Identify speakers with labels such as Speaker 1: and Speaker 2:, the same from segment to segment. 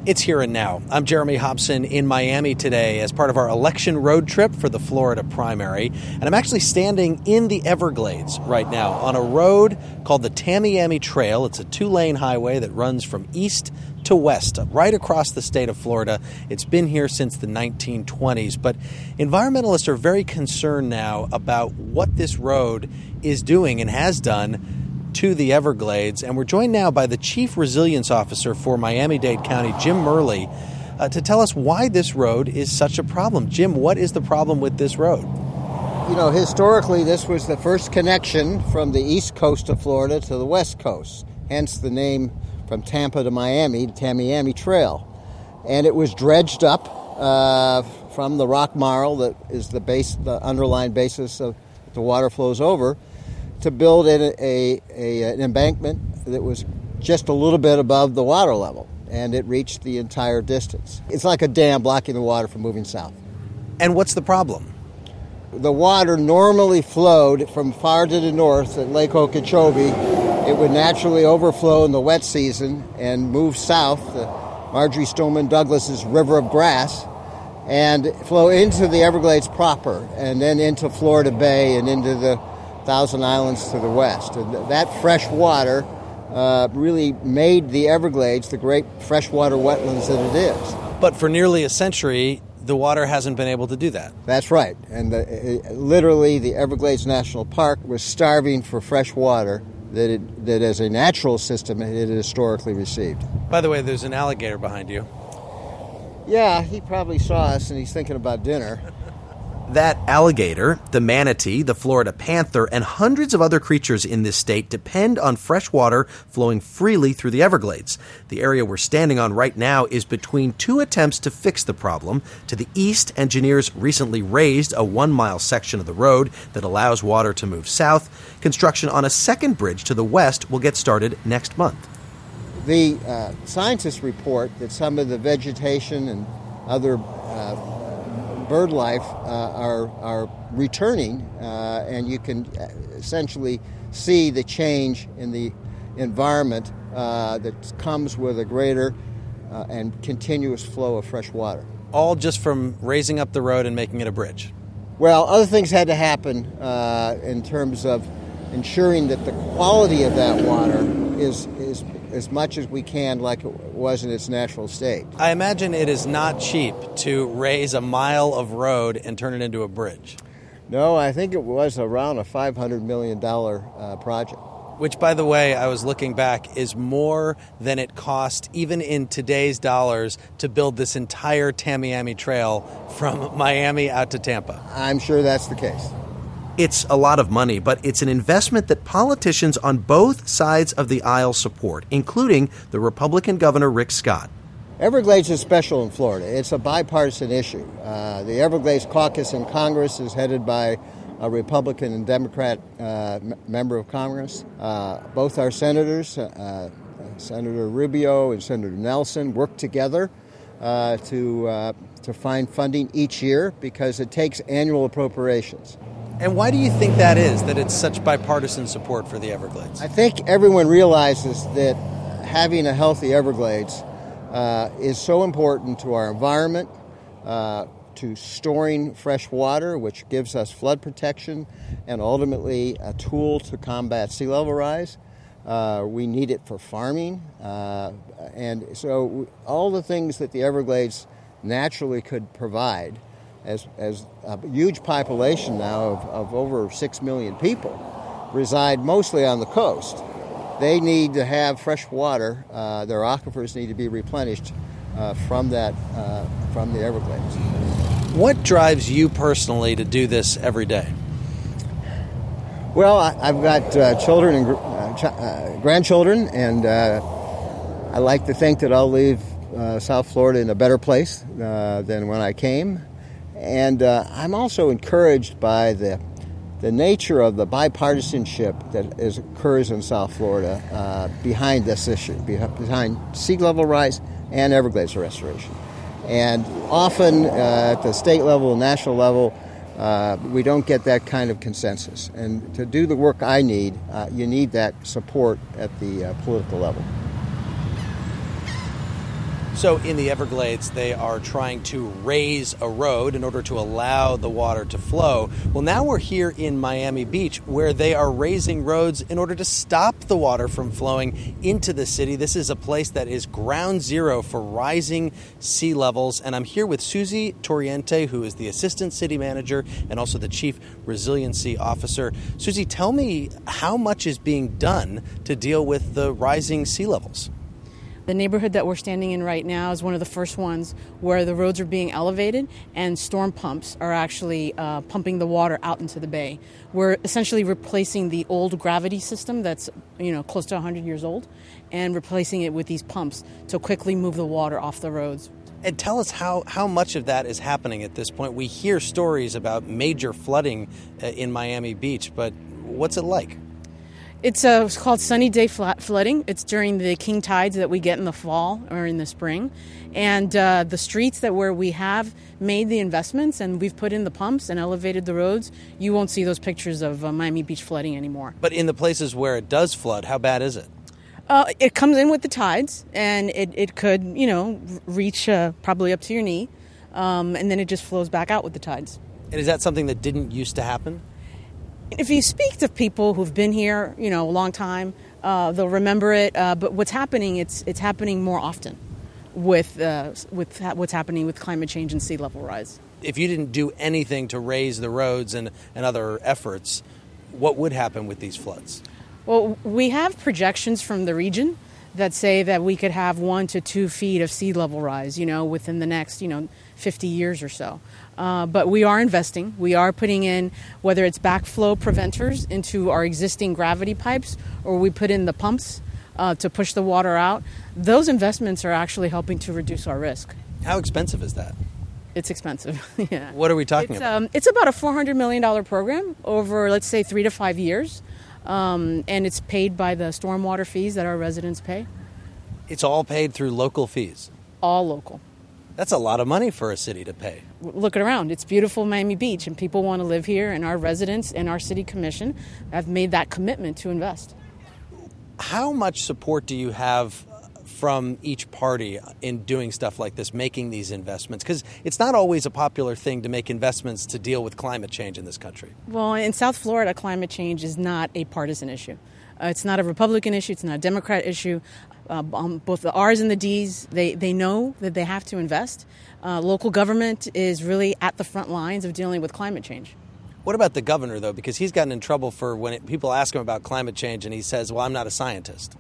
Speaker 1: It's here and now. I'm Jeremy Hobson in Miami today as part of our election road trip for the Florida primary. And I'm actually standing in the Everglades right now on a road called the Tamiami Trail. It's a 2-lane highway that runs from east to west, right across the state of Florida. It's been here since the 1920s. But environmentalists are very concerned now about what this road is doing and has done to the Everglades, and we're joined now by the Chief Resilience Officer for Miami-Dade County, Jim Murley, to tell us why this road is such a problem. Jim, what is the problem with this road?
Speaker 2: You know, historically, this was the first connection from the east coast of Florida to the west coast, hence the name from Tampa to Miami, the Tamiami Trail. And it was dredged up from the rock marl that is the underlying basis of the water flows over, to build an embankment that was just a little bit above the water level, and it reached the entire distance. It's like a dam blocking the water from moving south.
Speaker 1: And what's the problem?
Speaker 2: The water normally flowed from far to the north at Lake Okeechobee. It would naturally overflow in the wet season and move south, the Marjorie Stoneman Douglas's River of Grass, and flow into the Everglades proper, and then into Florida Bay and into the Thousand Islands to the west. And that fresh water really made the Everglades the great freshwater wetlands that it is.
Speaker 1: But for nearly a century, the water hasn't been able to do that.
Speaker 2: That's right. And literally, the Everglades National Park was starving for fresh water that as a natural system it had historically received.
Speaker 1: By the way, there's an alligator behind you.
Speaker 2: Yeah, he probably saw us and he's thinking about dinner.
Speaker 1: That alligator, the manatee, the Florida panther, and hundreds of other creatures in this state depend on fresh water flowing freely through the Everglades. The area we're standing on right now is between two attempts to fix the problem. To the east, engineers recently raised a 1-mile section of the road that allows water to move south. Construction on a second bridge to the west will get started next month.
Speaker 2: The scientists report that some of the vegetation and other bird life are returning, and you can essentially see the change in the environment that comes with a greater and continuous flow of fresh water. All
Speaker 1: just from raising up the road and making it a bridge?
Speaker 2: Well, other things had to happen in terms of ensuring that the quality of that water is as much as we can like it was in its natural state.
Speaker 1: I imagine it is not cheap to raise a mile of road and turn it into a bridge.
Speaker 2: No, I think it was around a $500 million project.
Speaker 1: Which, by the way, I was looking back, is more than it cost, even in today's dollars, to build this entire Tamiami Trail from Miami out to Tampa.
Speaker 2: I'm sure that's the case.
Speaker 1: It's a lot of money, but it's an investment that politicians on both sides of the aisle support, including the Republican Governor Rick Scott.
Speaker 2: Everglades is special in Florida. It's a bipartisan issue. The Everglades caucus in Congress is headed by a Republican and Democrat member of Congress. Both our senators, Senator Rubio and Senator Nelson, work together to find funding each year because it takes annual appropriations.
Speaker 1: And why do you think that is, that it's such bipartisan support for the Everglades?
Speaker 2: I think everyone realizes that having a healthy Everglades is so important to our environment, to storing fresh water, which gives us flood protection, and ultimately a tool to combat sea level rise. We need it for farming. And so all the things that the Everglades naturally could provide, as a huge population now of over 6 million people reside mostly on the coast. They need to have fresh water. Their aquifers need to be replenished from the Everglades.
Speaker 1: What drives you personally to do this every day?
Speaker 2: Well, I've got children and grandchildren, and I like to think that I'll leave South Florida in a better place than when I came. And I'm also encouraged by the nature of the bipartisanship that occurs in South Florida behind this issue, behind sea level rise and Everglades restoration. And often at the state level and national level, we don't get that kind of consensus. And to do the work I need, you need that support at the political level.
Speaker 1: So in the Everglades, they are trying to raise a road in order to allow the water to flow. Well, now we're here in Miami Beach, where they are raising roads in order to stop the water from flowing into the city. This is a place that is ground zero for rising sea levels. And I'm here with Susie Torriente, who is the Assistant City Manager and also the Chief Resiliency Officer. Susie, tell me how much is being done to deal with the rising sea levels?
Speaker 3: The neighborhood that we're standing in right now is one of the first ones where the roads are being elevated and storm pumps are actually pumping the water out into the bay. We're essentially replacing the old gravity system that's close to 100 years old and replacing it with these pumps to quickly move the water off the roads.
Speaker 1: And tell us how much of that is happening at this point. We hear stories about major flooding in Miami Beach, but what's it like?
Speaker 3: It's called sunny day flooding. It's during the king tides that we get in the fall or in the spring. And the streets where we have made the investments and we've put in the pumps and elevated the roads, you won't see those pictures of Miami Beach flooding anymore.
Speaker 1: But in the places where it does flood, how bad is it?
Speaker 3: It comes in with the tides, and it could, reach probably up to your knee, and then it just flows back out with the tides.
Speaker 1: And is that something that didn't used to happen?
Speaker 3: If you speak to people who've been here, a long time, they'll remember it. But what's happening? It's happening more often with what's happening with climate change and sea level rise.
Speaker 1: If you didn't do anything to raise the roads and other efforts, what would happen with these floods?
Speaker 3: Well, we have projections from the region that say that we could have 1 to 2 feet of sea level rise, within the next, 50 years or so. But we are investing. We are putting in, whether it's backflow preventers into our existing gravity pipes or we put in the pumps to push the water out. Those investments are actually helping to reduce our risk.
Speaker 1: How expensive is that?
Speaker 3: It's expensive. Yeah.
Speaker 1: What are we talking about?
Speaker 3: It's about a $400 million program over, let's say, 3 to 5 years. And it's paid by the stormwater fees that our residents pay.
Speaker 1: It's all paid through local fees?
Speaker 3: All local.
Speaker 1: That's a lot of money for a city to pay.
Speaker 3: Look around. It's beautiful Miami Beach, and people want to live here, and our residents and our city commission have made that commitment to invest.
Speaker 1: How much support do you have from each party in doing stuff like this, making these investments? Because it's not always a popular thing to make investments to deal with climate change in this country.
Speaker 3: Well, in South Florida, climate change is not a partisan issue. It's not a Republican issue. It's not a Democrat issue. Both the R's and the D's, they know that they have to invest. Local government is really at the front lines of dealing with climate change.
Speaker 1: What about the governor, though? Because he's gotten in trouble for when people ask him about climate change and he says, well, I'm not a scientist.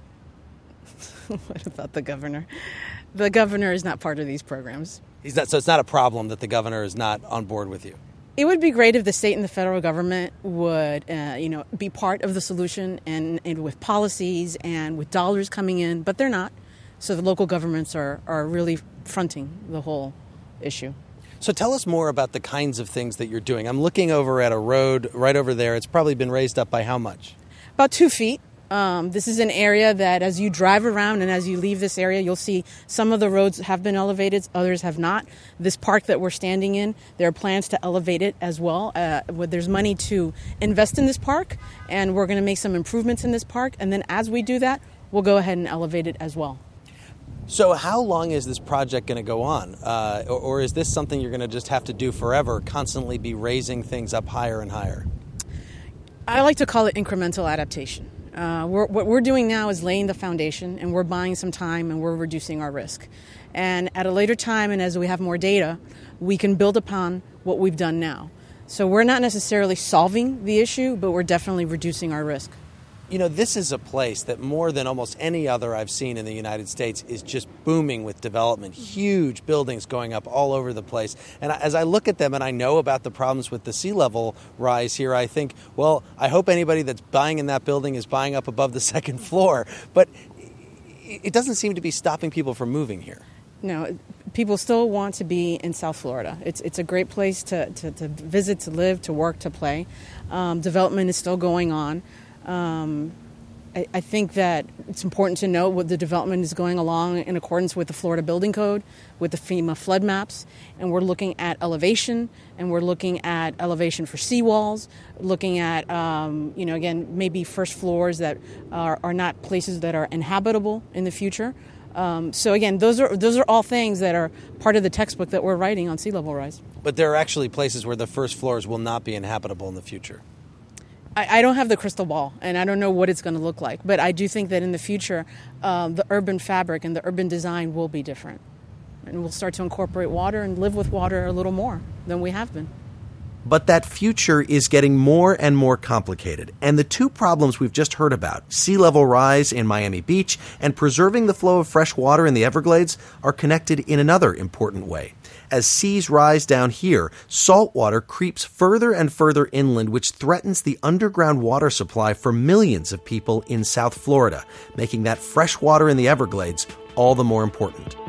Speaker 3: What about the governor? The governor is not part of these programs.
Speaker 1: He's not, so it's not a problem that the governor is not on board with you?
Speaker 3: It would be great if the state and the federal government would, be part of the solution and with policies and with dollars coming in, but they're not. So the local governments are really fronting the whole issue.
Speaker 1: So tell us more about the kinds of things that you're doing. I'm looking over at a road right over there. It's probably been raised up by how much?
Speaker 3: About 2 feet. This is an area that as you drive around and as you leave this area, you'll see some of the roads have been elevated, others have not. This park that we're standing in, there are plans to elevate it as well. There's money to invest in this park, and we're going to make some improvements in this park. And then as we do that, we'll go ahead and elevate it as well.
Speaker 1: So how long is this project going to go on? Or is this something you're going to just have to do forever, constantly be raising things up higher and higher?
Speaker 3: I like to call it incremental adaptation. What we're doing now is laying the foundation, and we're buying some time, and we're reducing our risk. And at a later time, and as we have more data, we can build upon what we've done now. So we're not necessarily solving the issue, but we're definitely reducing our risk.
Speaker 1: This is a place that more than almost any other I've seen in the United States is just booming with development, huge buildings going up all over the place. And as I look at them and I know about the problems with the sea level rise here, I think, well, I hope anybody that's buying in that building is buying up above the second floor. But it doesn't seem to be stopping people from moving here.
Speaker 3: No, people still want to be in South Florida. It's a great place to visit, to live, to work, to play. Development is still going on. I think that it's important to note what the development is going along in accordance with the Florida Building Code, with the FEMA flood maps, and we're looking at elevation, and we're looking at elevation for seawalls, looking at, again, maybe first floors that are not places that are inhabitable in the future. So again, those are all things that are part of the textbook that we're writing on sea level rise.
Speaker 1: But there are actually places where the first floors will not be inhabitable in the future.
Speaker 3: I don't have the crystal ball, and I don't know what it's going to look like. But I do think that in the future, the urban fabric and the urban design will be different. And we'll start to incorporate water and live with water a little more than we have been.
Speaker 1: But that future is getting more and more complicated. And the two problems we've just heard about, sea level rise in Miami Beach and preserving the flow of fresh water in the Everglades, are connected in another important way. As seas rise down here, salt water creeps further and further inland, which threatens the underground water supply for millions of people in South Florida, making that fresh water in the Everglades all the more important.